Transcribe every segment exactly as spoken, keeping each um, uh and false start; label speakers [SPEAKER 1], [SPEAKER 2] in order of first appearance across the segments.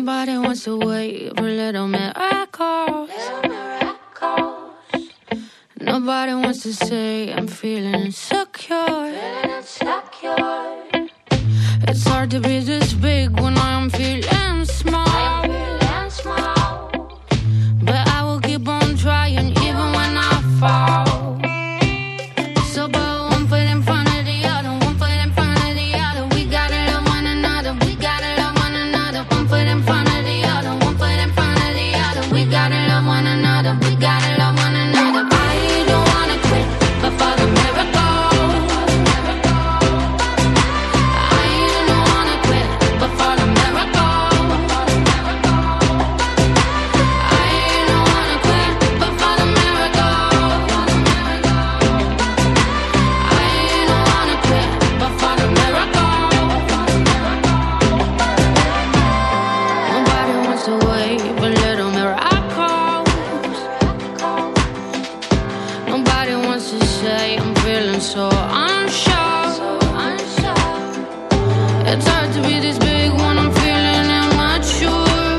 [SPEAKER 1] Nobody wants to wait for little miracles. Nobody wants to say I'm feeling insecure. It's hard to be this big when I'm feeling small. But I will keep on trying even when I fall. So but one foot in front of the other, one foot in front of the other. We gotta love one another, we gotta love one another. One foot in front of the other, one foot in front of the other. We gotta love one another, we gotta love one another. I don't wanna quit, but for the miracle. I don't wanna quit, but for the miracle. I don't wanna quit, but for the miracle. I don't wanna quit, but for the miracle. Nobody wants to wait for little miracles. Nobody wants to say I'm feeling so unsure. It's hard to be this big when I'm feeling immature.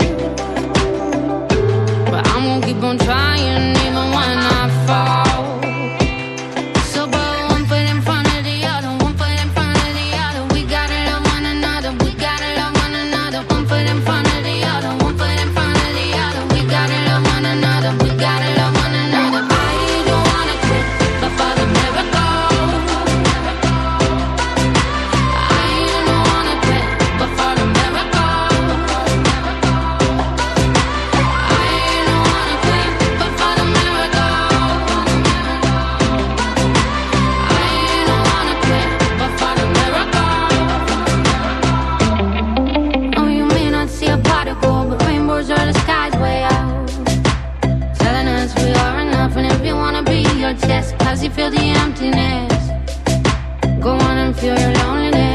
[SPEAKER 1] But I'm gonna keep on trying even when I fall. So but one foot in front of the other, one foot in front of the other. We gotta love one another, we gotta love one another. One foot in front of the other, one foot in front of the other. We gotta love one another, we gotta love one another. I don't wanna quit, but for the miracle. I don't wanna quit, but for the miracle. I don't wanna quit, but for the miracle. I don't wanna quit, but for the miracle. Oh, you may not see a particle, but rainbows are the skies way out, telling us we are enough. And if you wanna be your test, cause you feel the emptiness, go on and feel your loneliness.